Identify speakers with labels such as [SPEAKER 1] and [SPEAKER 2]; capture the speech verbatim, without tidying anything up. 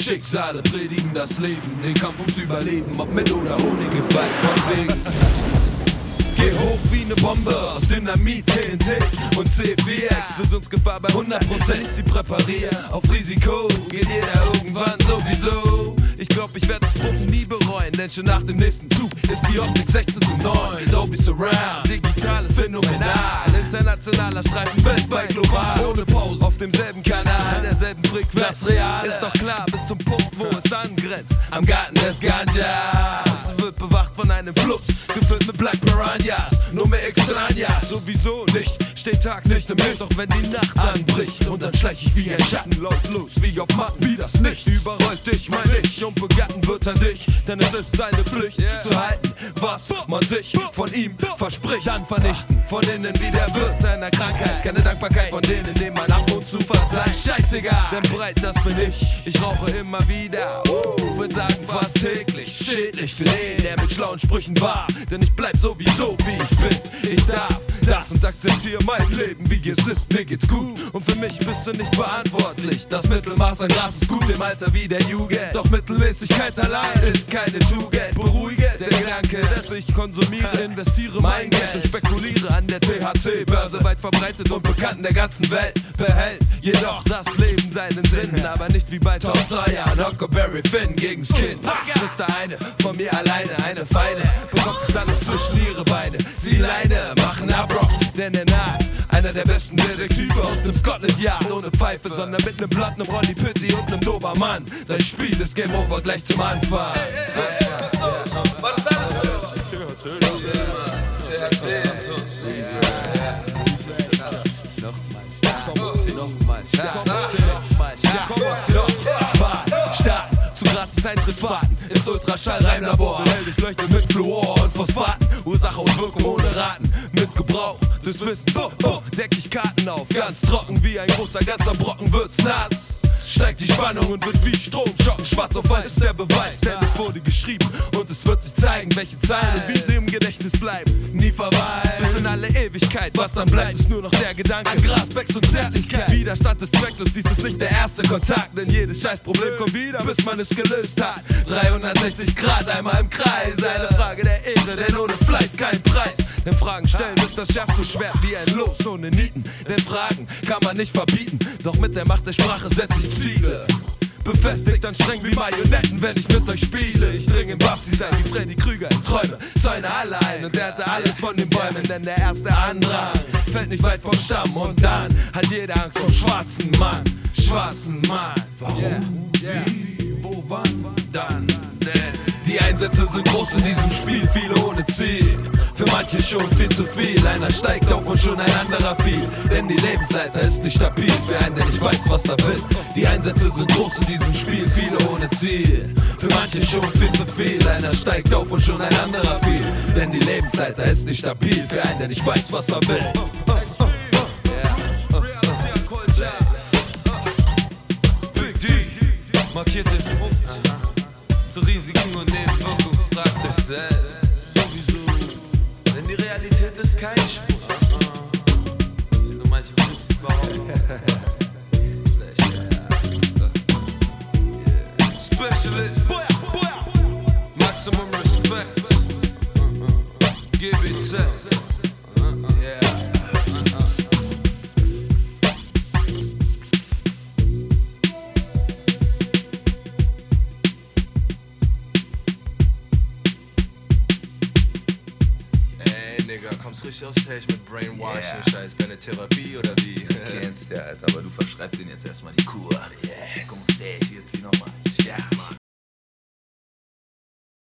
[SPEAKER 1] Schicksale predigen das Leben, den Kampf ums Überleben, ob mit oder ohne Gewalt von wegen. Geh hoch wie ne Bombe aus Dynamit, T N T und C vier. Explosionsgefahr bei hundert Prozent, ich sie präpariere. Auf Risiko geht jeder irgendwann sowieso. Ich glaub, ich werd das Proben nie bereuen, denn schon nach dem nächsten Zug ist die Optik sechzehn zu neun. Dolby Surround, digitales Phänomenal. Internationaler Streifen, weltweit global. Ohne Pause, auf demselben Kanal, derselben Frequenz. Das Real ist doch klar, bis zum Punkt, wo es angrenzt. Am Garten des Ganjas. Es wird bewacht von einem Fluss, gefüllt mit Black Piranhas. Nur mehr Extrañas, sowieso nicht. Steht tags nicht im Licht, doch wenn die Nacht anbricht. Und dann schleich ich wie ein Schatten, lautlos wie auf Matten, wie das Nichts. Überrollt dich mein Ich und begatten wird er dich. Denn es ist deine Pflicht, yeah, zu halten, was man sich von ihm verspricht. Dann vernichten, von innen wie der Wirt einer Krankheit. Keine Dankbarkeit von denen, denen man ab und zu verzeiht. Scheißegal, denn breit, das bin ich. Ich rauche immer wieder, uh, würd sagen fast täglich. Schädlich für den, der mit schlauen Sprüchen war. Denn ich bleib sowieso wie ich bin. Ich darf das und akzeptiere mein Leben wie es ist. Mir geht's gut und für mich bist du nicht verantwortlich. Das Mittelmaß an Gras ist gut im Alter wie der Jugend. Doch Mittelmäßigkeit allein ist keine Tugend. Beruhige der Gedanke, dass ich konsumiere, investiere mein Geld und spekuliere an der T H C-Börse. Weit verbreitet und bekannt in der ganzen Welt. Behält jedoch das Leben seinen Sinn, aber nicht wie bei Tom Sawyer und Huckleberry Finn gegen's Kind. Ist da eine von mir alleine, eine Feine, bekommt es dann noch zwischen ihre Beine. Sie Leine machen Abrock, denn er naht einer der besten Detektive aus dem Scotland Yard. Ohne Pfeife, sondern mit nem Blatt, nem Rolli Pitti und nem Dobermann. Dein Spiel ist Game Over gleich zum Anfang.
[SPEAKER 2] War das alles?
[SPEAKER 1] Nochmal stark, nochmal stark, stark. Zu gratis Eintrittsfahrten ins Ultraschall-Reimlabor. Hell durchleuchtet mit Fluor und Phosphaten. Ursache und Wirkung ohne Raten. Mit Gebrauch des Wissens oh, oh, deck ich Karten auf. Ganz trocken wie ein großer, ganzer Brocken wird's nass. Steigt die Spannung und wird wie Strom schocken. Schwarz auf weiß ist der Beweis, denn es wurde geschrieben. Und es wird sich zeigen, welche Zeilen und wie sie im Gedächtnis bleiben. Nie verweilen, bis in alle Ewigkeit. Was dann bleibt, ist nur noch der Gedanke an Gras, Becks und Zärtlichkeit. Widerstand ist zwecklos, dies ist nicht der erste Kontakt. Denn jedes Scheißproblem kommt wieder, bis man es gelöst hat. dreihundertsechzig Grad einmal im Kreis. Eine Frage der Ehre, denn ohne Fleiß kein Preis. Denn Fragen stellen ist das schärfste Schwert wie ein Los ohne Nieten. Denn Fragen kann man nicht verbieten. Doch mit der Macht der Sprache setze ich Ziele. Befestigt dann streng wie Marionetten, wenn ich mit euch spiele. Ich dring im Babsi sein wie Freddy Krüger in Träume. Zäune alle ein und ernte alles von den Bäumen. Denn der erste Andrang fällt nicht weit vom Stamm. Und dann hat jeder Angst vom schwarzen Mann. Schwarzen Mann. Warum? Yeah. Yeah. Wie? Wo? Wann? Dann? Denn die Einsätze sind groß in diesem Spiel, viele ohne Ziel. Für manche schon viel zu viel, einer steigt auf und schon ein anderer fiel. Denn die Lebensleiter ist nicht stabil, für einen, der nicht weiß, was er will. Die Einsätze sind groß in diesem Spiel, viele ohne Ziel. Für manche schon viel zu viel, einer steigt auf und schon ein anderer fiel. Denn die Lebensleiter ist nicht stabil, für einen, der nicht weiß, was er will. Big D markiert den Punkt. Zu Risiken und Nebenwirkungen fragt dich selbst. Sowieso, denn die Realität ist kein Spur. Wieso manche wissen es behaupten? Specialist, maximum respect. G B Z. Yeah.
[SPEAKER 2] Digga, kommst richtig aus Stage mit Brainwashing, yeah. Scheiß, deine Therapie oder wie?
[SPEAKER 3] Du kennst ja, Alter, aber du verschreibst denen jetzt erstmal die Kur.
[SPEAKER 2] Yes.
[SPEAKER 3] Komm auf Stage, jetzt zieh nochmal. Ja, Mann.